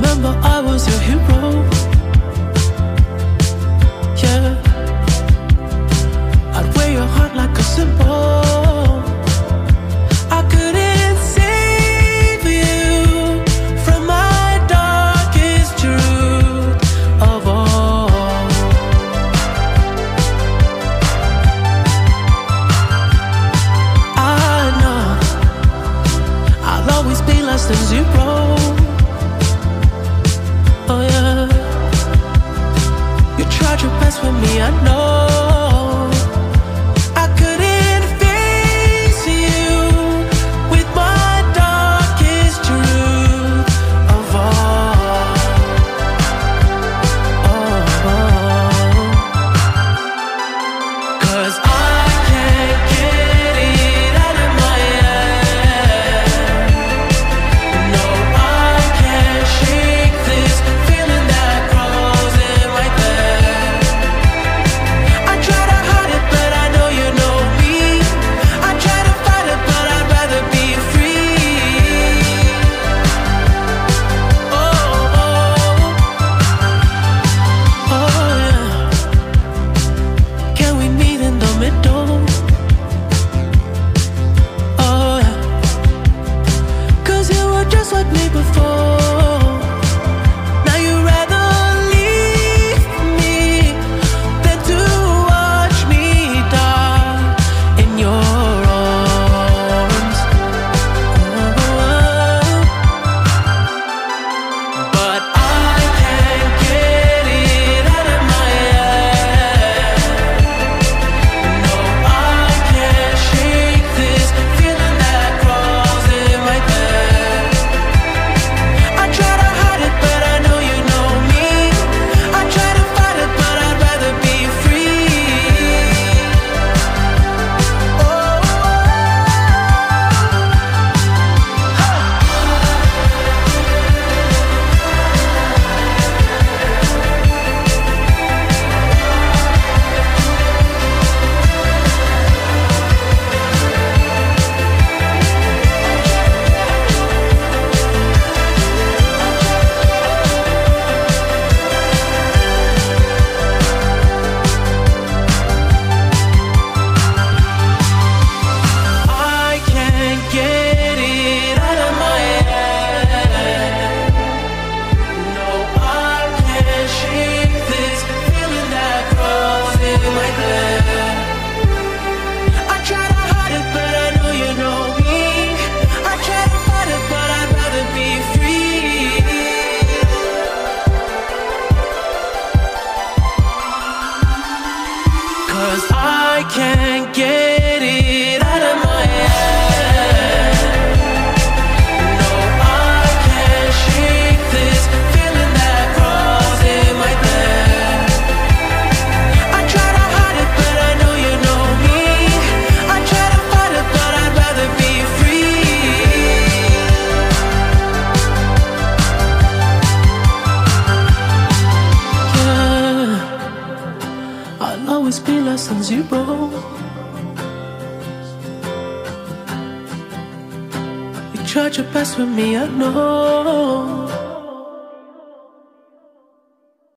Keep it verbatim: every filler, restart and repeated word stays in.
remember I was your hero. Yeah, I'd wear your heart like a symbol. I couldn't save you from my darkest truth of all. I know I'll always be less than zero. Oh yeah, you tried your best with me, I know. I couldn't face you with my darkest truth of all. Oh, oh. 'Cause I can't get it out of my head. No, I can't shake this feeling that crawls in my bed. I try to hide it, but I know you know me. I try to fight it, but I'd rather be free. Oh, oh, oh yeah. Can we meet in the middle? Oh yeah. 'Cause you were just like me before. Now you'd rather leave me than to watch me die in your arms. Oh, but I can't get it out of my head. No, I can't shake this feeling that crawls in my bed. I try to hide it, but I know you know me. I try to fight it, but I'd rather be free. Oh, I can't get it out of my head. No, I can't shake this feeling that crawls in my bed. I try to hide it, but I know you know me. I try to fight it, but I'd rather be free. 'Cause I can't get it out of my head. No, I can't shake this feeling that crawls in my bed. I try to hide it, but I know you know me. I try to fight it, but I'd rather be free. Yeah, I'll always be less than zero. You tried your best with me, I know.